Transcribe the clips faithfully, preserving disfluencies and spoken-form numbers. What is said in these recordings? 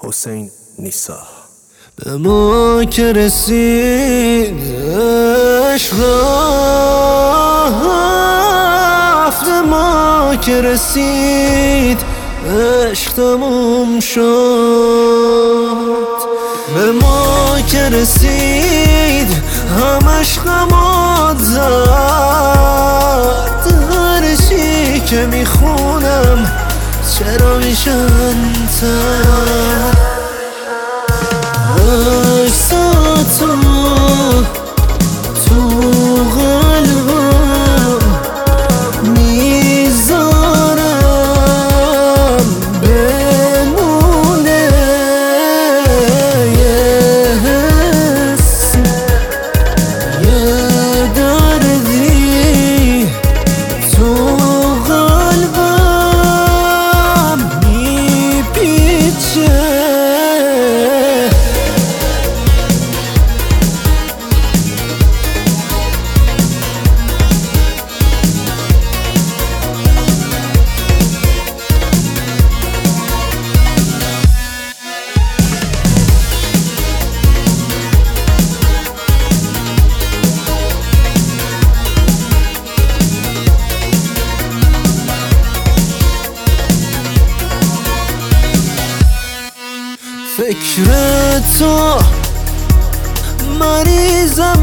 حسین نیسا. به ما که رسید عشق رفت، ما که رسید عشق تموم شد. به ما که رسید همش غمات زد، هر چی که میخونم چرا میشنتر. عکساتو تو قلبم میذارم بمونه یه حس، یه دردی تو قلبم میپیچه. فکر تو مریضم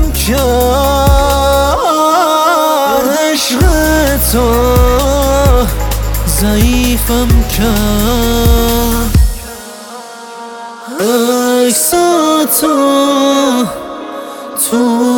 کرد، عشق تو ضعیفم کرد. عکساتو تو